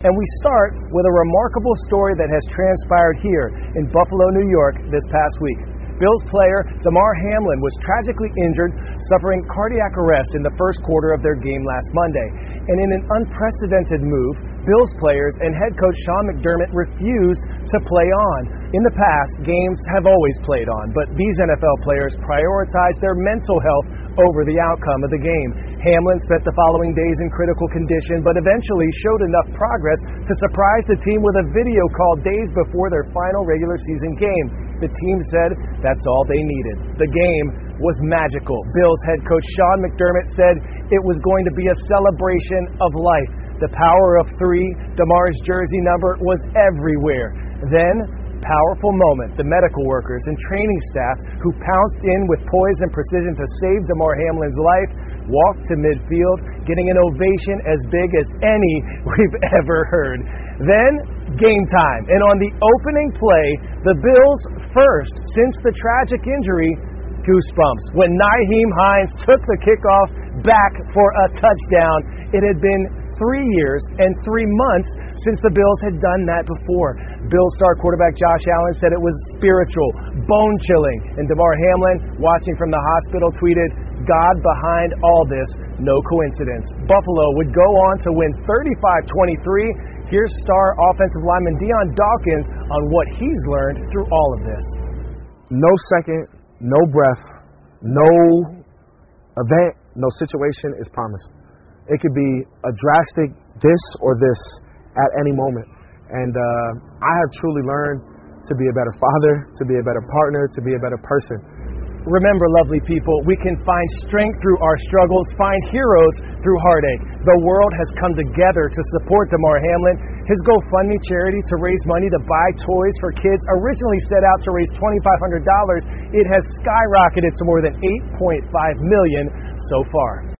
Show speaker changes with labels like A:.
A: And we start with a remarkable story that has transpired here in Buffalo, New York this past week. Bills player Damar Hamlin was tragically injured, suffering cardiac arrest in the first quarter of their game last Monday. And in an unprecedented move, Bills players and head coach Sean McDermott refused to play on. In the past, games have always played on, but these NFL players prioritized their mental health over the outcome of the game. Hamlin spent the following days in critical condition, but eventually showed enough progress to surprise the team with a video call days before their final regular season game. The team said that's all they needed. The game was magical. Bills head coach Sean McDermott said it was going to be a celebration of life. The power of three, Damar's jersey number, was everywhere. Then, powerful moment. The medical workers and training staff who pounced in with poise and precision to save Damar Hamlin's life walked to midfield, getting an ovation as big as any we've ever heard. Then, game time. And on the opening play, the Bills' first since the tragic injury, goosebumps when Nyheim Hines took the kickoff back for a touchdown. It had been 3 years and 3 months since the Bills had done that before. Bills star quarterback Josh Allen said it was spiritual, bone-chilling. And Damar Hamlin, watching from the hospital, tweeted, "God behind all this, no coincidence." Buffalo would go on to win 35-23. Here's star offensive lineman Dion Dawkins on what he's learned through all of this.
B: No second, no breath, no event, no situation is promised. It could be a drastic this or this at any moment. And I have truly learned to be a better father, to be a better partner, to be a better person.
A: Remember, lovely people, we can find strength through our struggles, find heroes through heartache. The world has come together to support Damar Hamlin. His GoFundMe charity to raise money to buy toys for kids originally set out to raise $2,500. It has skyrocketed to more than $8.5 million so far.